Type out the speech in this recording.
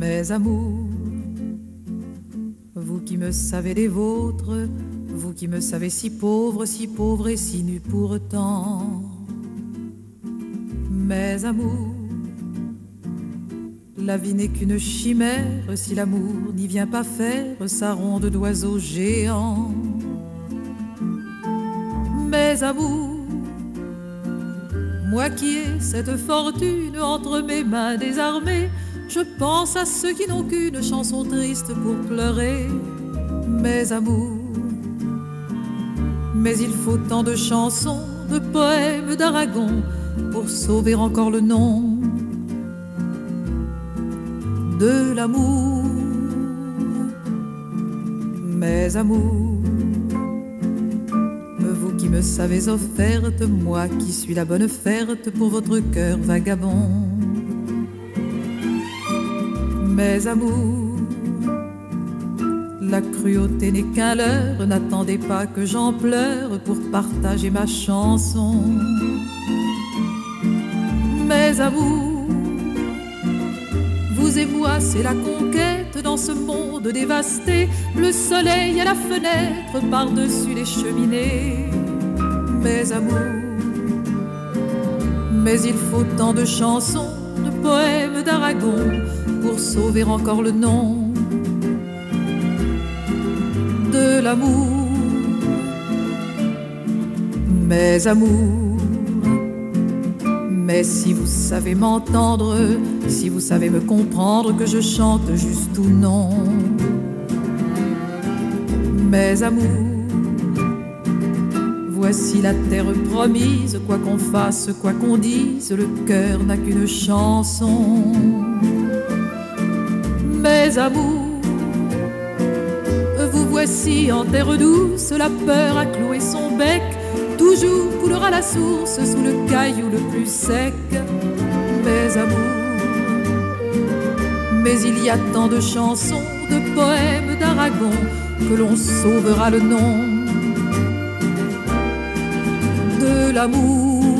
Mes amours, vous qui me savez des vôtres, vous qui me savez si pauvre et si nu pourtant. Mes amours, la vie n'est qu'une chimère si l'amour n'y vient pas faire sa ronde d'oiseau géant. Mes amours, moi qui ai cette fortune entre mes mains désarmées, je pense à ceux qui n'ont qu'une chanson triste pour pleurer. Mes amours, mais il faut tant de chansons, de poèmes d'Aragon pour sauver encore le nom de l'amour. Mes amours, vous qui me savez offerte, moi qui suis la bonne offerte pour votre cœur vagabond. Mes amours, la cruauté n'est qu'un leurre, n'attendez pas que j'en pleure pour partager ma chanson. Mes amours, vous et moi c'est la conquête dans ce monde dévasté, le soleil à la fenêtre par-dessus les cheminées. Mes amours, mais il faut tant de chansons, de poèmes d'Aragon pour sauver encore le nom de l'amour. Mes amours, mais si vous savez m'entendre, si vous savez me comprendre, que je chante juste ou non. Mes amours, voici la terre promise, quoi qu'on fasse, quoi qu'on dise, le cœur n'a qu'une chanson. Mes amours, vous voici en terre douce, la peur a cloué son bec, toujours coulera la source sous le caillou le plus sec. Mes amours, mais il y a tant de chansons, de poèmes d'Aragon, que l'on sauvera le nom de l'amour.